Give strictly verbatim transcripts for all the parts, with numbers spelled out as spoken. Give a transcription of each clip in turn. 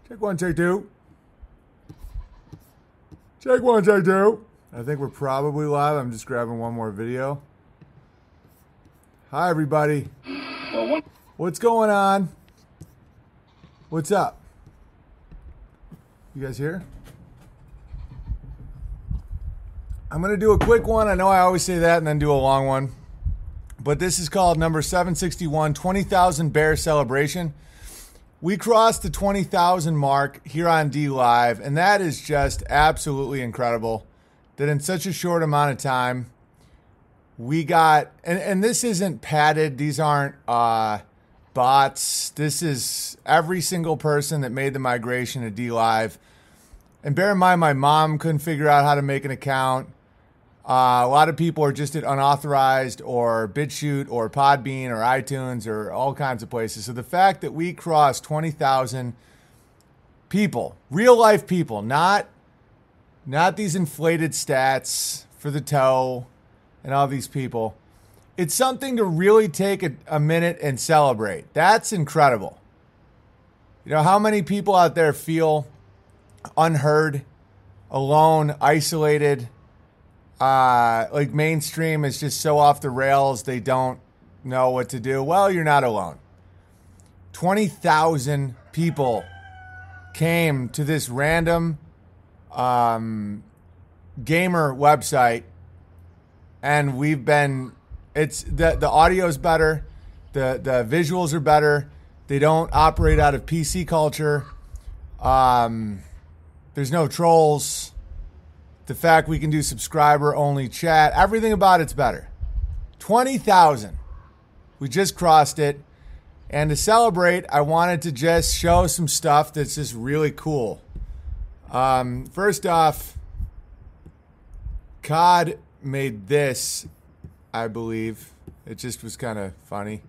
Check one, take two. Check one, take two. I think we're probably live. I'm just grabbing one more video. Hi, everybody. What's going on? What's up? You guys here? I'm going to do a quick one. I know I always say that and then do a long one. But this is called number seven sixty-one, twenty thousand Bear Celebration. We crossed the twenty thousand mark here on D Live, and that is just absolutely incredible that in such a short amount of time, we got, and, and this isn't padded, these aren't uh, bots, this is every single person that made the migration to D Live. And bear in mind, my mom couldn't figure out how to make an account. Uh, a lot of people are just at unauthorized or BitChute or Podbean or iTunes or all kinds of places. So the fact that we crossed twenty thousand people, real life people, not, not these inflated stats for the toe and all these people, it's something to really take a, a minute and celebrate. That's incredible. You know, how many people out there feel unheard, alone, isolated? Uh, like mainstream is just so off the rails, they don't know what to do. Well, you're not alone. twenty thousand people came to this random um, gamer website, and we've been, it's the, the audio's better, the, the visuals are better, they don't operate out of P C culture, um, there's no trolls. The fact we can do subscriber-only chat, everything about it's better. twenty thousand. We just crossed it. And to celebrate, I wanted to just show some stuff that's just really cool. Um, first off, C O D made this, I believe. It just was kind of funny.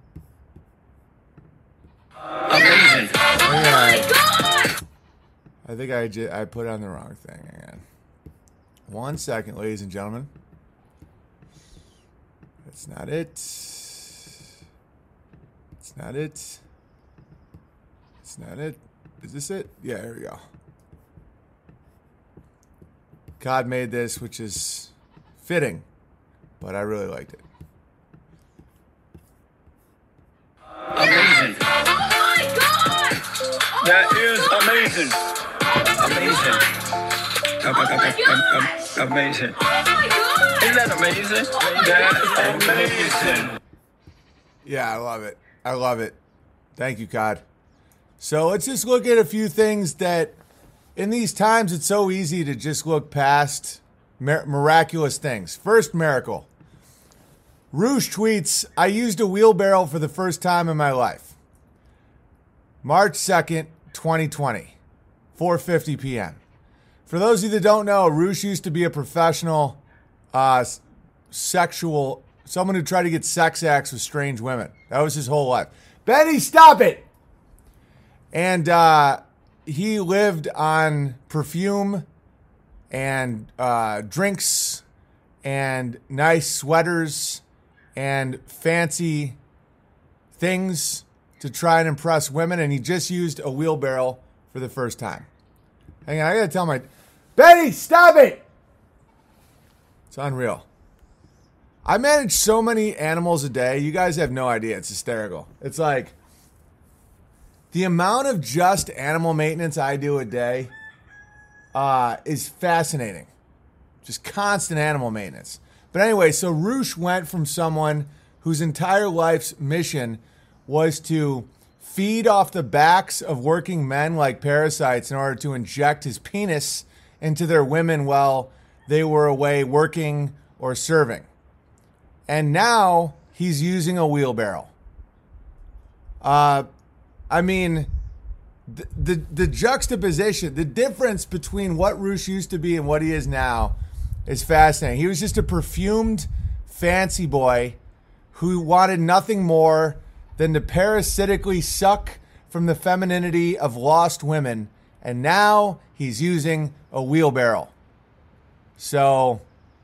Amazing. Oh my God! I think I, j- I put on the wrong thing again. One second, ladies and gentlemen. That's not it. It's not it. It's not it. Is this it? Yeah, here we go. C O D made this, which is fitting, but I really liked it. Amazing. Oh my God! That is amazing. Amazing. Um, um, um, um, um, amazing. Oh my God! Isn't that amazing? That's amazing. Yeah, I love it. I love it. Thank you, C O D. So let's just look at a few things that in these times it's so easy to just look past mir- miraculous things. First miracle. Roosh tweets, I used a wheelbarrow for the first time in my life. March second, twenty twenty, four fifty p.m. For those of you that don't know, Roosh used to be a professional uh, sexual, someone who tried to get sex acts with strange women. That was his whole life. Benny, stop it! And uh, he lived on perfume and uh, drinks and nice sweaters and fancy things to try and impress women. And he just used a wheelbarrow for the first time. Hang on, I gotta tell my... Betty, stop it! It's unreal. I manage so many animals a day. You guys have no idea. It's hysterical. It's like the amount of just animal maintenance I do a day uh, is fascinating. Just constant animal maintenance. But anyway, so Roosh went from someone whose entire life's mission was to feed off the backs of working men like parasites in order to inject his penis into their women while they were away working or serving. And now he's using a wheelbarrow. Uh, I mean, the, the the juxtaposition, the difference between what Roosh used to be and what he is now is fascinating. He was just a perfumed fancy boy who wanted nothing more than to parasitically suck from the femininity of lost women. And now he's using a wheelbarrow. So,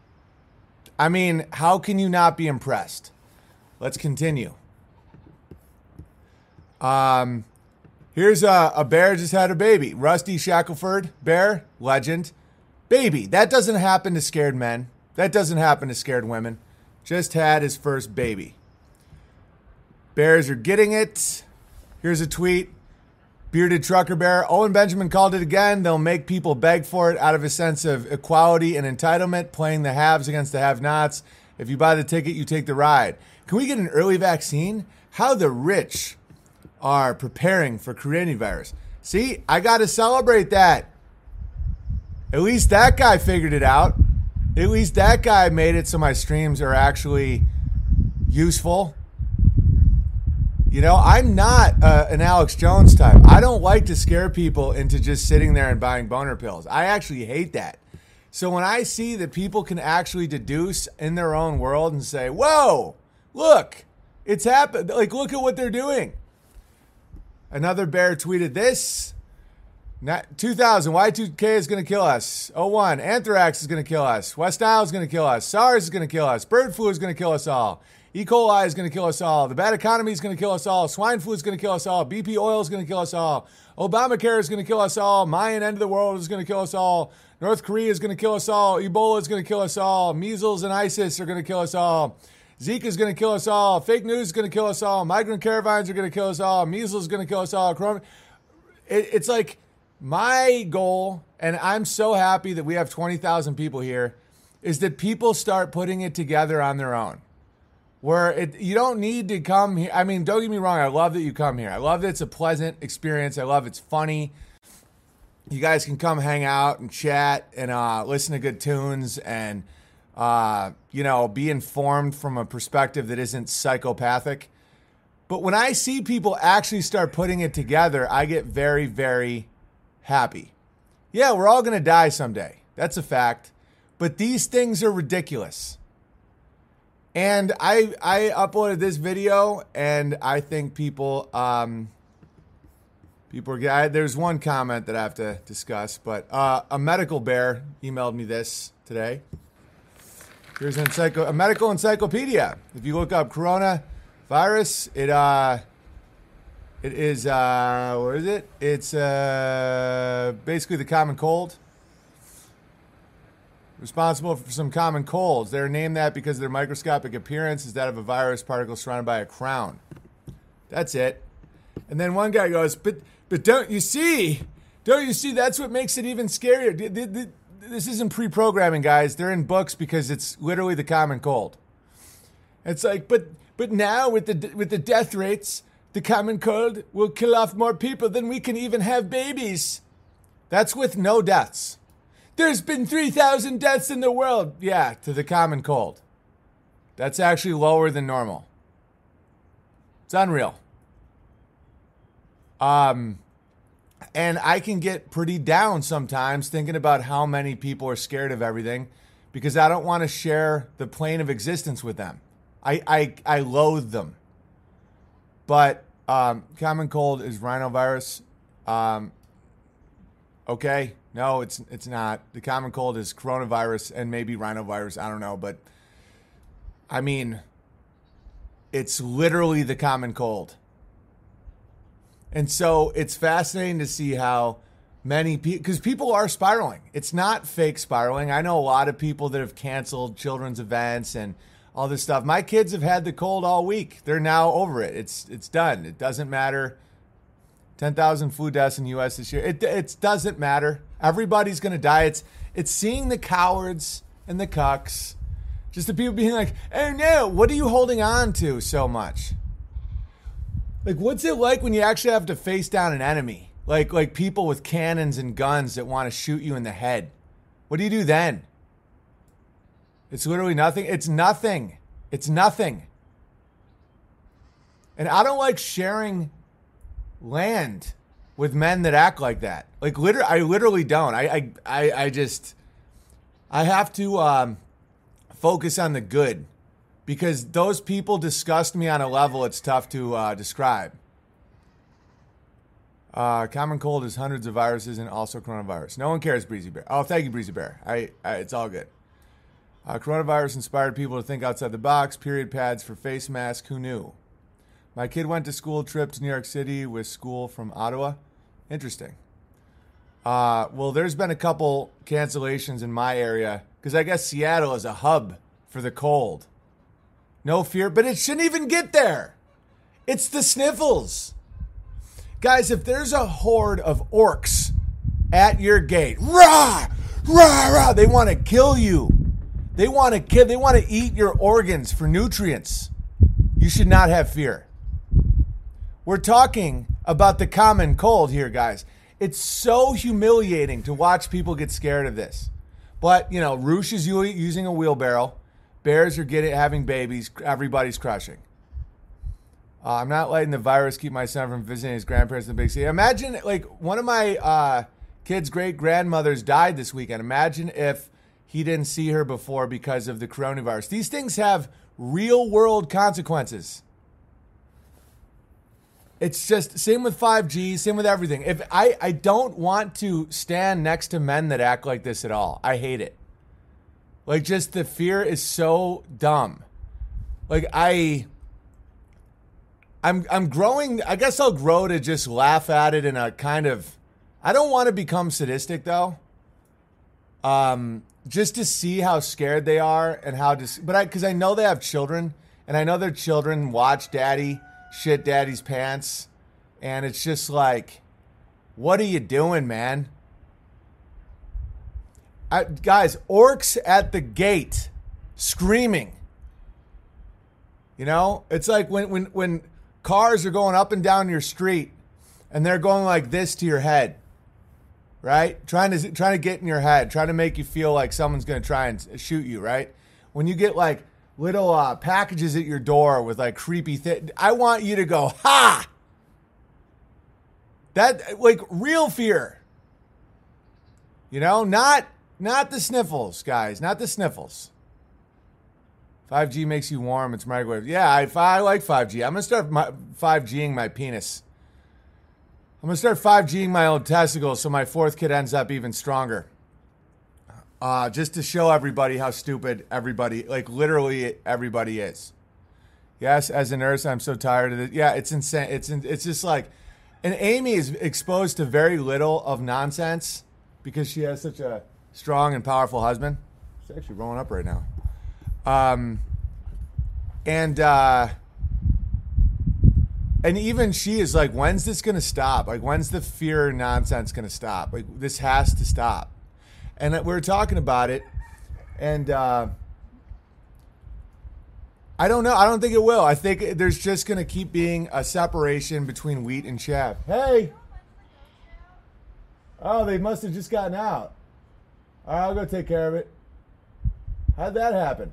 I mean, how can you not be impressed? Let's continue. Um, Here's a, a bear just had a baby. Rusty Shackelford, bear, legend. Baby. That doesn't happen to scared men. That doesn't happen to scared women. Just had his first baby. Bears are getting it. Here's a tweet. Bearded trucker bear. Owen Benjamin called it again. They'll make people beg for it out of a sense of equality and entitlement, playing the haves against the have-nots. If you buy the ticket, you take the ride. Can we get an early vaccine? How the rich are preparing for coronavirus. See, I got to celebrate that. At least that guy figured it out. At least that guy made it so my streams are actually useful. You know, I'm not uh, an Alex Jones type. I don't like to scare people into just sitting there and buying boner pills. I actually hate that. So when I see that people can actually deduce in their own world and say, whoa, look, it's happened. Like, look at what they're doing. Another bear tweeted this. Not, two thousand, Y two K is going to kill us. oh one, anthrax is going to kill us. West Nile is going to kill us. SARS is going to kill us. Bird flu is going to kill us all. E. coli is going to kill us all. The bad economy is going to kill us all. Swine flu is going to kill us all. B P oil is going to kill us all. Obamacare is going to kill us all. Mayan end of the world is going to kill us all. North Korea is going to kill us all. Ebola is going to kill us all. Measles and ISIS are going to kill us all. Zika is going to kill us all. Fake news is going to kill us all. Migrant caravans are going to kill us all. Measles is going to kill us all. Corona. It, it's like my goal, and I'm so happy that we have twenty thousand people here, is that people start putting it together on their own. Where it, you don't need to come here. I mean, don't get me wrong. I love that you come here. I love that it's a pleasant experience. I love it's funny. You guys can come hang out and chat and uh, listen to good tunes and, uh, you know, be informed from a perspective that isn't psychopathic. But when I see people actually start putting it together, I get very, very happy. Yeah, we're all going to die someday. That's a fact. But these things are ridiculous. And I I uploaded this video, and I think people um, people are. I, there's one comment that I have to discuss, but uh, a medical bear emailed me this today. Here's an encycl- a medical encyclopedia. If you look up coronavirus, it uh it is uh what is it? It's uh basically the common cold. Responsible for some common colds. They're named that because their microscopic appearance is that of a virus particle surrounded by a crown. That's it. And then one guy goes, but but don't you see? Don't you see? That's what makes it even scarier. This isn't pre-programming, guys. They're in books because it's literally the common cold. It's like, but but now with the with the death rates, the common cold will kill off more people than we can even have babies. That's with no deaths. There's been three thousand deaths in the world. Yeah, to the common cold. That's actually lower than normal. It's unreal. Um, and I can get pretty down sometimes thinking about how many people are scared of everything because I don't want to share the plane of existence with them. I, I, I loathe them. But um, common cold is rhinovirus. Um, okay. No, it's it's not. The common cold is coronavirus and maybe rhinovirus. I don't know. But, I mean, it's literally the common cold. And so it's fascinating to see how many people, because people are spiraling. It's not fake spiraling. I know a lot of people that have canceled children's events and all this stuff. My kids have had the cold all week. They're now over it. It's it's done. It doesn't matter. ten thousand flu deaths in the U S this year. It it doesn't matter. Everybody's going to die. It's it's seeing the cowards and the cucks. Just the people being like, oh no, what are you holding on to so much? Like, what's it like when you actually have to face down an enemy? Like like people with cannons and guns that want to shoot you in the head. What do you do then? It's literally nothing. It's nothing. It's nothing. And I don't like sharing land with men that act like that. Like, literally, I literally don't. I, I, I, I just, I have to um, focus on the good because those people disgust me on a level it's tough to uh, describe. Uh, common cold is hundreds of viruses and also coronavirus. No one cares, Breezy Bear. Oh, thank you, Breezy Bear. I, I it's all good. Uh, coronavirus inspired people to think outside the box. Period pads for face masks. Who knew? My kid went to school trip to New York City with school from Ottawa. Interesting. Uh, well, there's been a couple cancellations in my area because I guess Seattle is a hub for the cold. No fear, but it shouldn't even get there. It's the sniffles. Guys, if there's a horde of orcs at your gate, rah, rah, rah, they want to kill you. They want to kill, they want to eat your organs for nutrients. You should not have fear. We're talking about the common cold here, guys. It's so humiliating to watch people get scared of this. But, you know, Roosh is using a wheelbarrow. Bears are getting having babies. Everybody's crushing. Uh, I'm not letting the virus keep my son from visiting his grandparents in the big city. Imagine, like, one of my uh, kids' great-grandmothers died this weekend. Imagine if he didn't see her before because of the coronavirus. These things have real-world consequences. It's just, same with five G, same with everything. If I, I don't want to stand next to men that act like this at all. I hate it. Like, just the fear is so dumb. Like, I... I'm I'm growing, I guess I'll grow to just laugh at it in a kind of, I don't want to become sadistic though. Um, just to see how scared they are and how, dis- but I, cause I know they have children and I know their children watch daddy shit daddy's pants. And it's just like, what are you doing, man? I, guys, orcs at the gate screaming. You know, it's like when, when, when, cars are going up and down your street and they're going like this to your head, right? Trying to trying to get in your head, trying to make you feel like someone's going to try and shoot you, right? When you get like little uh, packages at your door with like creepy things, I want you to go, ha! That, like, real fear. You know, not not the sniffles, guys, not the sniffles. five G makes you warm. It's microwave. Yeah, I, I like five G. I'm going to start my, five G-ing my penis. I'm going to start five G-ing my own testicles so my fourth kid ends up even stronger. Uh, just to show everybody how stupid everybody, like literally everybody is. Yes, as a nurse, I'm so tired of it. Yeah, it's insane. It's it's just like, and Amy is exposed to very little of nonsense because she has such a strong and powerful husband. She's actually rolling up right now. Um, and, uh, and even she is like, when's this going to stop? Like, when's the fear nonsense going to stop? Like, this has to stop. And we were talking about it and, uh, I don't know. I don't think it will. I think there's just going to keep being a separation between wheat and chaff. Hey. Oh, they must have just gotten out. All right, I'll go take care of it. How'd that happen?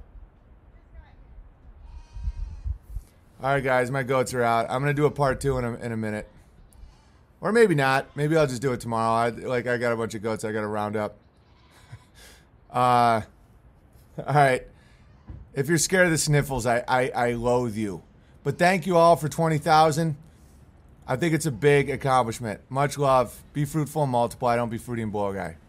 All right, guys, my goats are out. I'm going to do a part two in a, in a minute. Or maybe not. Maybe I'll just do it tomorrow. I, like, I got a bunch of goats I got to round up. uh, all right. If you're scared of the sniffles, I, I, I loathe you. But thank you all for twenty thousand. I think it's a big accomplishment. Much love. Be fruitful and multiply. Don't be fruity and blow, guy.